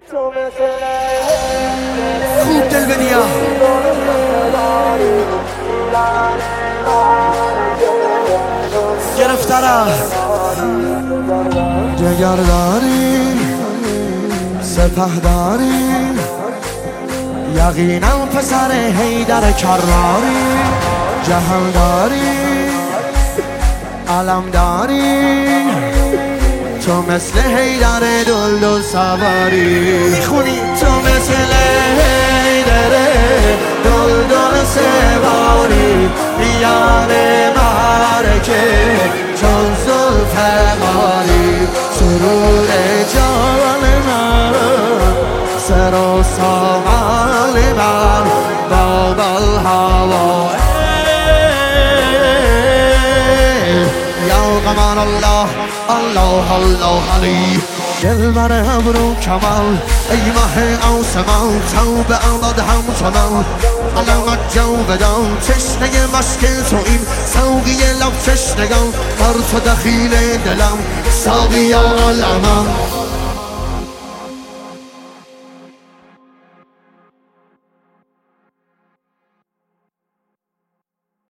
خوب دل بدیا گرفتره جگرداری سپهداری یقینا پسر حیدر کراری جهانداری علمداری تو مثل حیدر دلدل سواری میخونی تو مثل حیدر دلدل سواری میان معرکه چون ذوالفقاری سرور جان من سر و سامال من باب الهوا یا قمر الله الله الله علی دلبر ابرو کمال ای ماه آسمان توبه آمد همچنان علامت جاودان تشنه مشک تو این ساقی لب تشنگان بر تو دخیل دلم ساقی عالمان